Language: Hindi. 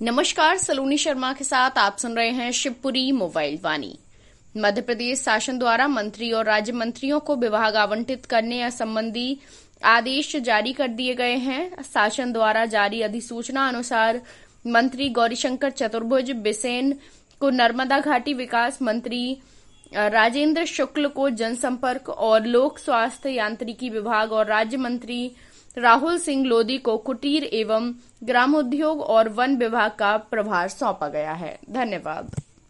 नमस्कार, सलोनी शर्मा के साथ आप सुन रहे हैं शिवपुरी मोबाइल वाणी। मध्य प्रदेश शासन द्वारा मंत्री और राज्य मंत्रियों को विभाग आवंटित करने संबंधी आदेश जारी कर दिए गए हैं। शासन द्वारा जारी अधिसूचना अनुसार मंत्री गौरीशंकर चतुर्भुज बिसेन को नर्मदा घाटी विकास मंत्री, राजेंद्र शुक्ल को जनसंपर्क और लोक स्वास्थ्य यांत्रिकी विभाग और राज्य मंत्री राहुल सिंह लोधी को कुटीर एवं ग्रामोद्योग और वन विभाग का प्रभार सौंपा गया है। धन्यवाद।